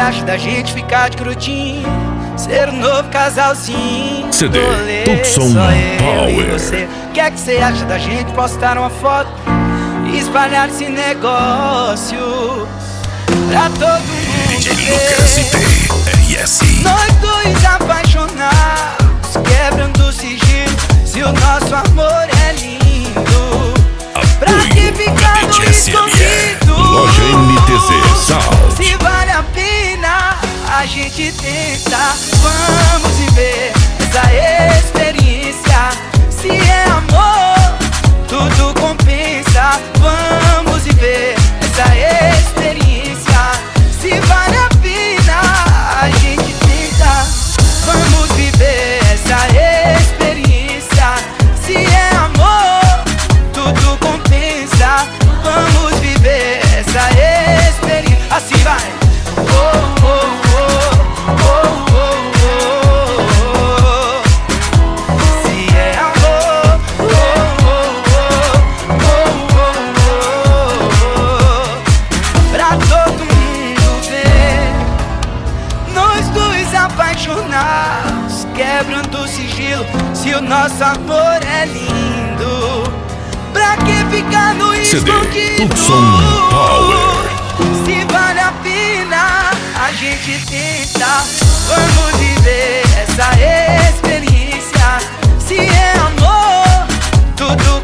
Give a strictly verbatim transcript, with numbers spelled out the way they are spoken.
acha da gente ficar de grudinho, ser um novo casalzinho? C D Rolê, Tucson só eu e Power. você. O que é que você acha da gente postar uma foto e espalhar esse negócio pra todo mundo D J ver? Lucas e T R S. Nós dois apaixonados, quebrando o sigilo. Se o nosso amor é lindo, pra que ficar no escondido? Loja M T Z Sound. Se vale a pena, a gente tenta. Vamos viver essa experiência. Se é amor, tudo compensa. Vamos viver essa experiência. Se vale a pena, a gente tenta. Vamos viver essa experiência. Se é amor, tudo compensa. Vamos viver essa experiência. Assim vai. Oh, oh, oh, oh, oh, oh, oh. Se é amor, oh, oh, oh, oh, oh, oh. Pra todo mundo ver. Nós dois apaixonados, quebrando o sigilo. Se o nosso amor é lindo, pra que ficar no C D escondido? Tucson Power. Se vale a pena, a gente tenta. Vamos viver essa experiência. Se é amor, tudo